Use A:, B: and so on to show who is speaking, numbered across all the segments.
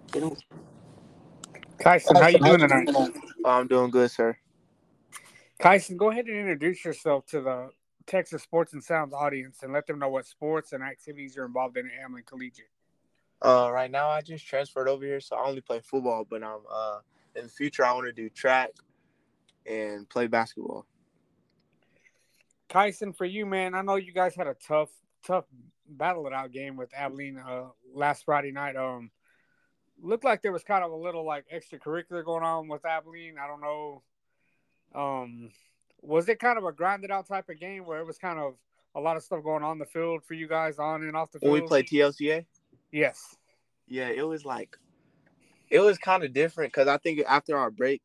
A: Kyson, how you doing tonight?
B: Oh, I'm doing good, sir.
A: Kyson, go ahead and introduce yourself to the Texas Sports and Sounds audience and let them know what sports and activities you're involved in at Hamlin Collegiate.
B: Right now I just transferred over here, so I only play football. But I'm in the future I want to do track and play basketball.
A: Kyson, for you, man, I know you guys had a tough battle it out game with Abilene last Friday night. Looked like there was kind of a little like extracurricular going on with Abilene. I don't know. Was it kind of a grinded out type of game where it was kind of a lot of stuff going on the field for you guys on and off the
B: When we
A: field?
B: played TLCA,
A: Yes.
B: yeah, it was kind of different because I think after our break,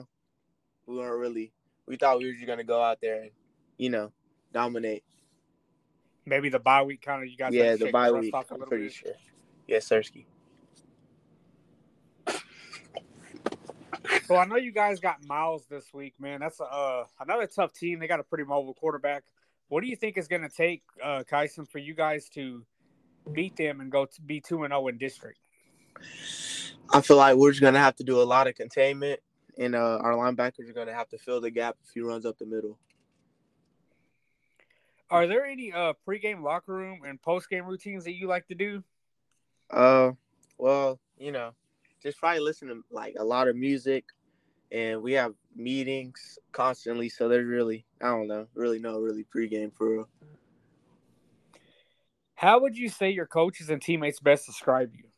B: we thought we were just gonna go out there and dominate.
A: Maybe the bye week kind of you guys had
B: Yeah,
A: to
B: the
A: shake the
B: bye
A: rust
B: week.
A: off a
B: I'm
A: little
B: pretty
A: bit.
B: sure. Yes, Sirski.
A: So I know you guys got Miles this week, man. That's another tough team. They got a pretty mobile quarterback. What do you think is going to take, Kyson, for you guys to beat them and go to be 2-0 in district?
B: I feel like we're just gonna have to do a lot of containment, and our linebackers are gonna have to fill the gap if he runs up the middle.
A: Are there any pregame locker room and postgame routines that you like to do?
B: Well, just probably listen to like a lot of music, and we have meetings constantly. So there's really, I don't know, really pregame for real.
A: How would you say your coaches and teammates best describe you?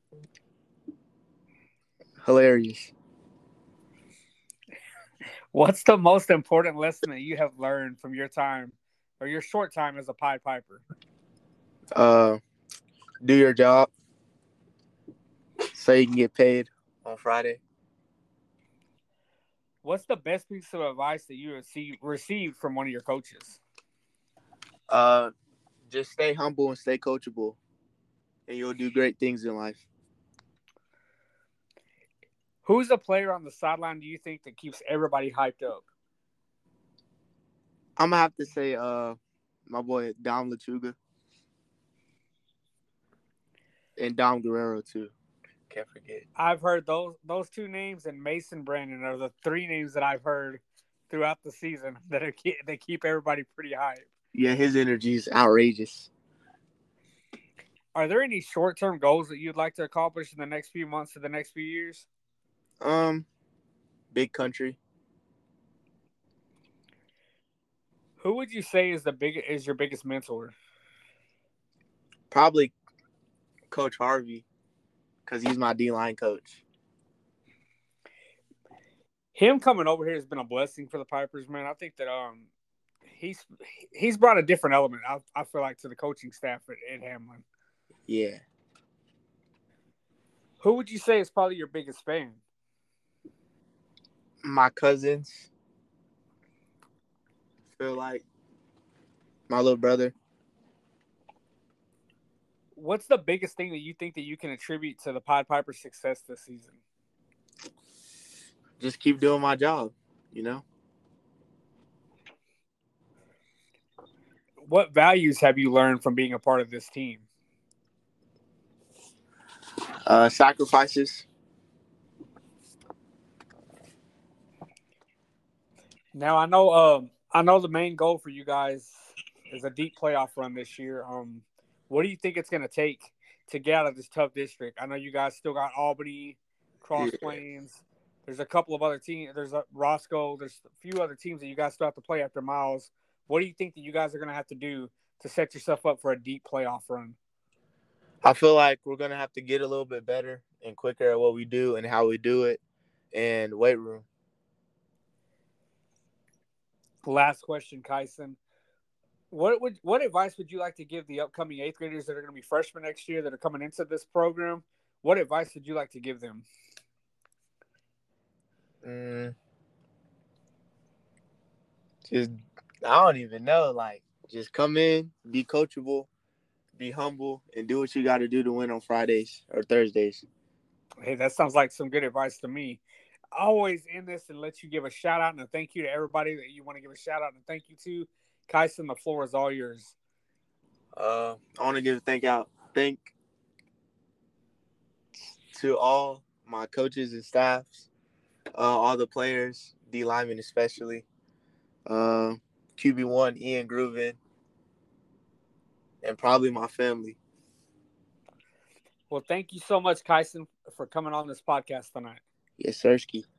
B: Hilarious.
A: What's the most important lesson that you have learned from your time or your short time as a Pied Piper?
B: Do your job so you can get paid on Friday.
A: What's the best piece of advice that you received from one of your coaches?
B: Just stay humble and stay coachable, and you'll do great things in life.
A: Who's a player on the sideline do you think that keeps everybody hyped up?
B: I'm gonna have to say, my boy Dom Lachuga and Dom Guerrero too. Can't forget.
A: I've heard those two names and Mason Brandon are the three names that I've heard throughout the season that keep everybody pretty hyped.
B: Yeah, his energy is outrageous.
A: Are there any short-term goals that you'd like to accomplish in the next few months or the next few years?
B: Big country.
A: Who would you say is your biggest mentor?
B: Probably Coach Harvey, because he's my D-line coach.
A: Him coming over here has been a blessing for the Pipers, man. I think that he's brought a different element. I feel like to the coaching staff at Hamlin.
B: Yeah.
A: Who would you say is probably your biggest fan?
B: My cousins. Feel like my little brother.
A: What's the biggest thing that you think that you can attribute to the Pied Piper's success this season?
B: Just keep doing my job,
A: What values have you learned from being a part of this team?
B: Sacrifices.
A: Now I know the main goal for you guys is a deep playoff run this year. What do you think it's going to take to get out of this tough district? I know you guys still got Albany, Cross Plains. There's a couple of other teams. There's Roscoe. There's a few other teams that you guys still have to play after Miles. What do you think that you guys are going to have to do to set yourself up for a deep playoff run?
B: I feel like we're going to have to get a little bit better and quicker at what we do and how we do it, and weight room.
A: Last question, Kyson. What advice would you like to give the upcoming 8th graders that are going to be freshmen next year that are coming into this program? What advice would you like to give them?
B: Just, I don't even know. Like, just come in, be coachable, be humble, and do what you got to do to win on Fridays or Thursdays.
A: Hey, that sounds like some good advice to me. I always end this and let you give a shout out and a thank you to everybody that you want to give a shout out and thank you to. Kyson, the floor is all yours.
B: I want to give a thank to to all my coaches and staffs, all the players, D linemen especially, QB1 Ian Grooven, and probably my family.
A: Well, thank you so much, Kyson, for coming on this podcast tonight.
B: Yes, Sirski.